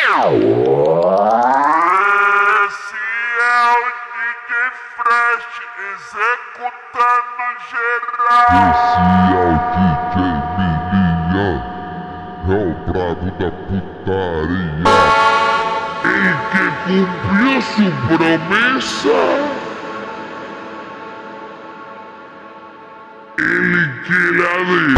Esse é o DJ Fresh executando geral. Esse é o DJ Milian, é o brabo da putaria. Ele que cumpriu sua promessa. Ele que lhe